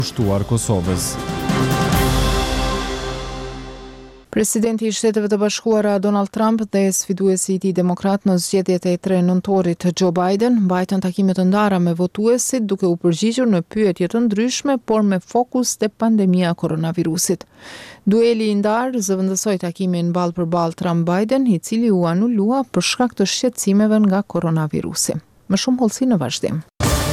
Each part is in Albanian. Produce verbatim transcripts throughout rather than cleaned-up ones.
Shtuar Kosovës. Presidenti i Shteteve të Bashkuara Donald Trump dhe sfiduesi i tij demokrat në zgjedhjet e tre nëntorit Joe Biden mbajtën takime të ndara me votuesit duke u përgjigjur në pyetje të ndryshme, por me fokus te pandemia e koronavirusit. Dueli i ndarë zëvendësoi takimin ballë për ballë Trump-Biden, i cili u anulua për shkak të shqetësimeve nga koronavirusi. Më shumë hollësi në vazhdim.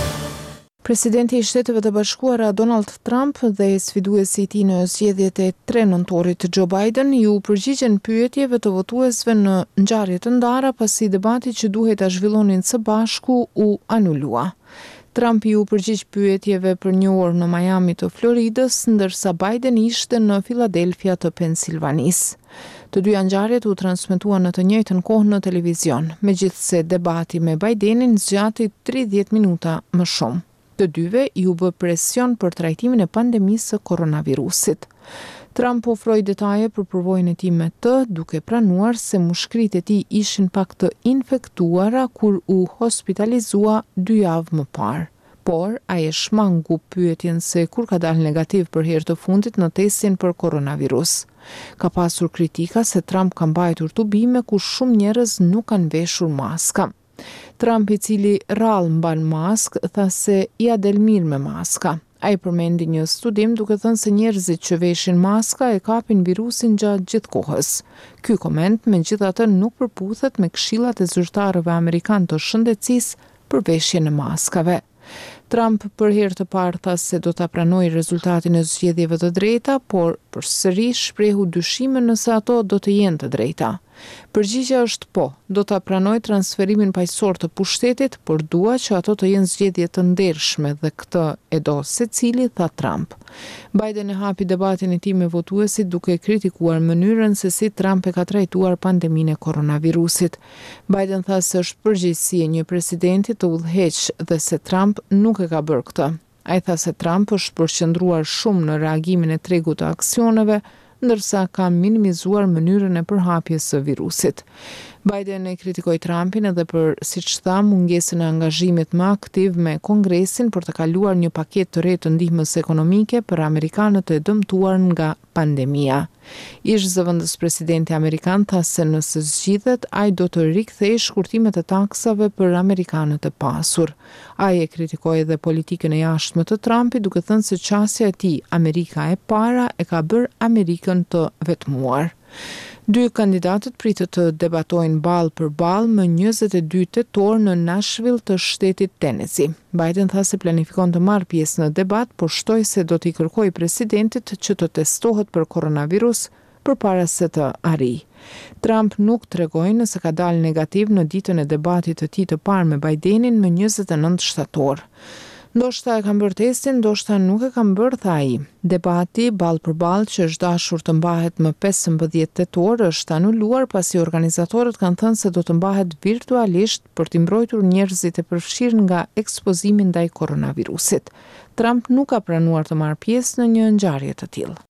Presidenti i Shteteve të Bashkuara Donald Trump dhe sfiduesi i tij në zgjedhjet e tre nëntorit Joe Biden ju përgjigjen pyetjeve të votuesve në ngjarje të ndara pasi debati që duhej ta zhvillonin së bashku u anulua. Trump ju përgjigj pyetjeve për një orë në Miami të Floridës, ndërsa Biden ishte në Philadelphia të Pensilvanisë. Të dyja ngjarjet u transmetuan në të njëjtën kohë në televizion, megjithse debati me Bidenin zgjati tridhjetë minuta më shumë. Të dyve ju bë presion për trajtimin e pandemisë së koronavirusit. Trump ofroi detaje për përvojën e tij me të, duke pranuar se mushkritë e tij ishin pak të infektuara kur u hospitalizua dy javë më parë. Por ai e shmangu pyetjen se kur ka dalë negativ për herë të fundit në testin për koronavirus. Ka pasur kritika se Trump ka mbajtur tubime ku shumë njerëz nuk kanë veshur maska. Trump, i cili rrallë mban mask, tha se ia del mirë me maska. Ai përmendi një studim duke thënë se njerëzit që veshin maska e kapin virusin gjatë gjithë kohës. Ky koment megjithatë nuk përputhet me këshillat e zyrtarëve amerikanë të shëndetësisë për veshjen e maskave. Trump për herë të parë tha se do ta pranojë rezultatin e zgjedhjeve të drejta, por përsëri shprehu dyshime nëse ato do të jenë të drejta. Përgjigjja është po, do ta pranoj transferimin paqësor të pushtetit, por dua që ato të jenë zgjedhje të ndershme dhe këtë e do secili, tha Trump. Biden e hapi debatin e tij me votuesit duke kritikuar mënyrën se si Trump e ka trajtuar pandeminë e koronavirusit. Biden tha se është përgjegjësi e një presidenti të udhëheq dhe se Trump nuk e ka bërë këtë. Ai tha se Trump është përqendruar shumë në reagimin e tregut të aksioneve, ndërsa ka minimizuar mënyrën e përhapjes së virusit. Biden e kritikoi Trumpin edhe për, siç tha, mungesën e angazhimit më aktiv me Kongresin për të kaluar një paketë të re të ndihmës ekonomike për amerikanët e dëmtuar nga pandemia. Ish zëvendës presidenti amerikan tha se nëse zgjidhet, ai do të rikthejë shkurtimet e taksave për amerikanët e pasur. Ai e kritikoi edhe politikën e jashtme të Trumpit, duke thënë se qasja e tij, Amerika e para, e ka bërë Amerikën të vetmuar. Dy kandidatët pritet të debatojnë ballë për ballë më njëzet e dy tetor në Nashville të shtetit Tennessee. Biden tha se planifikon të marrë pjesë në debat, por shtoi se do t'i kërkojë presidentit që të testohet për koronavirus përpara se të arrijë. Trump nuk tregoi nëse ka dalë negativ në ditën e debatit të tij të parë me Bidenin më njëzet e nëntë shtator. Ndoshta e kam bërë testin, ndoshta nuk e kam bërë, tha ai. Debati ballë për ballë që është dashur të mbahet më pesëmbëdhjetë tetor është anuluar pasi organizatorët kanë thënë se do të mbahet virtualisht për t'i mbrojtur njerëzit e përfshirë nga ekspozimi ndaj koronavirusit. Trump nuk ka pranuar të marrë pjesë në një ngjarje të tillë.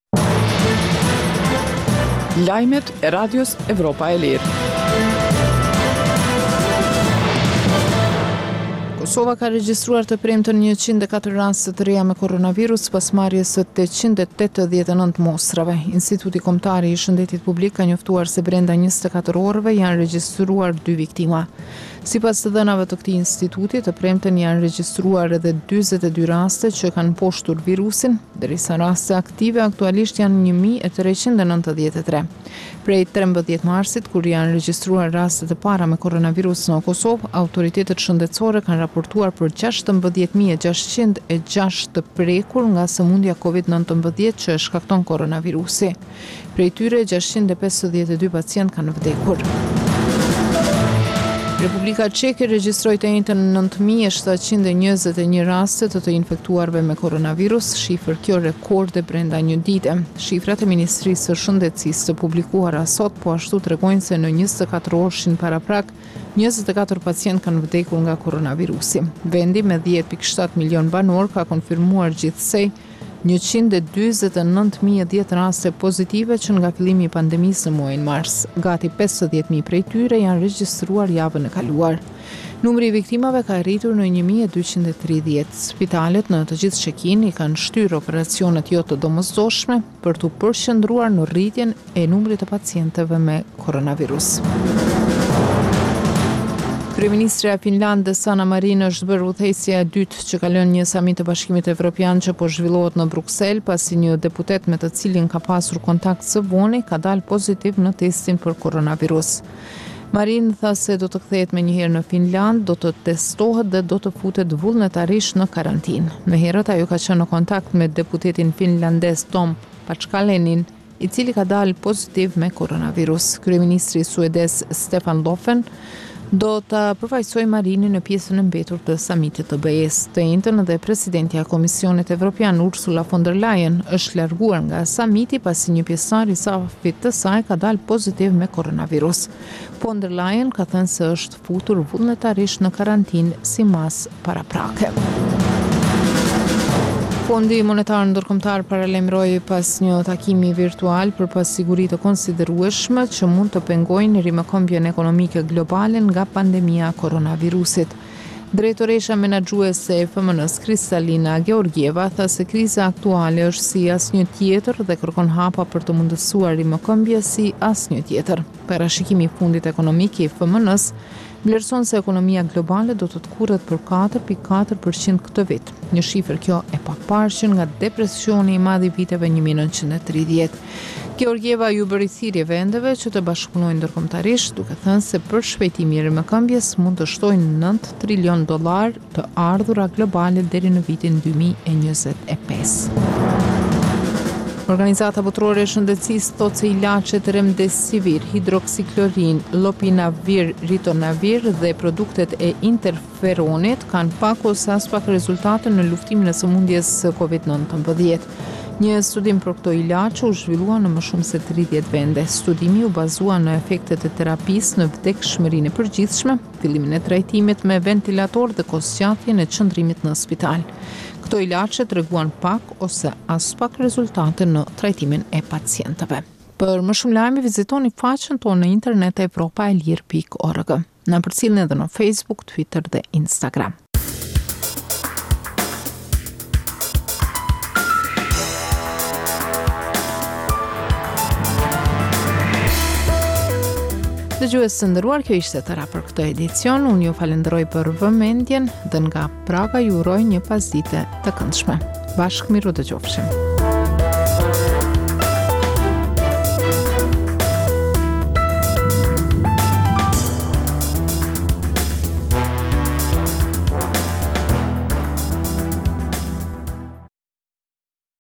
Lajmet e Radios Evropa e Lirë. Kosova ka regjistruar të premten njëqind e katër raste të reja me koronavirus pas marrjes së tetëqind e tetëdhjetë e nëntë mostrave. Instituti Kombëtar i Shëndetit Publik ka njoftuar se brenda njëzet e katër orëve janë regjistruar dy viktima. Sipas të dhënave të këtij instituti, të premten janë regjistruar edhe dyzet e dy raste që kanë poshtur virusin, derisa raste aktive aktualisht janë një mijë e treqind e nëntëdhjetë e tre. Prej trembëdhjetë marsit, kur janë regjistruar rastet e para me koronavirus në Kosovë, autoritetet shëndetësore kanë raportuar për gjashtëmbëdhjetë mijë e gjashtëqind e gjashtë të prekur nga sëmundja kovid nëntëmbëdhjetë që e shkakton koronavirusi. Prej tyre gjashtëqind e pesëdhjetë e dy pacientë kanë vdekur. Republika Çeke regjistroi të njëjtën nëntë mijë e shtatëqind e njëzet e një raste të të infektuarve me koronavirus, shifër kjo rekorde brenda një dite. Shifrat e Ministrisë së Shëndetësisë të publikuara sot po ashtu tregojnë se në njëzet e katër orëshin paraprak, njëzet e katër pacient kanë vdekur nga koronavirusi. Vendi me dhjetë pikë shtatë milion banor ka konfirmuar gjithsej njëqind e dyzet e nëntë mijë e dhjetë raste pozitive që nga fillimi i pandemisë në muajin mars. Gati pesëdhjetë mijë prej tyre janë regjistruar javën e kaluar. Numri i viktimave ka rritur në një mijë e dyqind e tridhjetë. Spitalet në të gjithë Shekin i kanë shtyrë operacionet jo të domosdoshme për të përqendruar në rritjen e numrit të pacientëve me koronavirus. Kryeministra e Finlandës Sanna Marin është bërë udhëheqësja e dytë që ka lënë një samit të Bashkimit Evropian që po zhvillohet në Bruksel pasi një deputet me të cilin ka pasur kontakt së voni ka dalë pozitiv në testin për koronavirus. Marin tha se do të kthehet me njëherë në Finland, do të testohet dhe do të futet vullnetarisht në karantinë. Më herët ajo ka qenë në kontakt me deputetin finlandes Tom Pachkalenin, i cili ka dalë pozitiv me koronavirus. Kryeministri suedez Stefan Löfven do të përfaqësoj Marinin në pjesën e mbetur të samitit të B E-s. Të njëjtën edhe presidentja e Komisionit Evropian Ursula von der Leyen është larguar nga samiti pasi një pjesëtar i stafit të saj ka dalë pozitiv me koronavirus. Von der Leyen ka thënë se është futur vullnetarisht në karantinë si mas paraprake. Fondi Monetar Ndërkombëtar paralajmëroi pas një takimi virtual për pasiguri të konsiderueshme që mund të pengojnë rimëkombjen ekonomike globale nga pandemia e koronavirusit. Drejtoresha menaxhuese e F M N-s Kristalina Georgieva tha se kriza aktuale është si asnjë tjetër dhe kërkon hapa për të mundësuar rimëkombje si asnjë tjetër. Parashikimi i fundit ekonomik i F M N-s vlerëson se ekonomia globale do të të kurret për katër pikë katër përqind këtë vit. Një shifër kjo e paparshëm nga depresioni i madh i viteve një mijë e nëntëqind e tridhjetë. Georgieva ju bëri thirrje vendeve që të bashkëpunojnë ndërkombëtarisht, duke thënë se për shpejtimi i rimëkëmbjes mund të shtojnë nëntë trilion dollar të ardhura globale deri në vitin dy mijë e njëzet e pesë. Organizata Botërore e Shëndetësisë thotë se ilaçet Remdesivir, hidroksiklorin, lopinavir, ritonavir dhe produktet e interferonit kanë pak ose as pak rezultate në luftimin e sëmundjes covid nëntëmbëdhjetë. Një studim për këto ilaçe u zhvillua në më shumë se tridhjetë vende. Studimi u bazua në efektet e terapisë në vdekshmërinë e përgjithshme, fillimin e trajtimit me ventilator dhe kosqatjen e qëndrimit në spital. Këto ilaçe treguan pak ose as pak rezultate në trajtimin e pacientëve. Për më shumë lajme vizitoni faqen tonë në internet evropaelir pikë org. Na përcjellni edhe në Facebook, Twitter dhe Instagram. Dëgjues të nderuar, kjo ishte tëra për këtë edicion. Unë ju falenderoj për vëmendjen dhe nga Praga ju uroj një pasdite të këndshme. Bashkë miru dëgjofshim.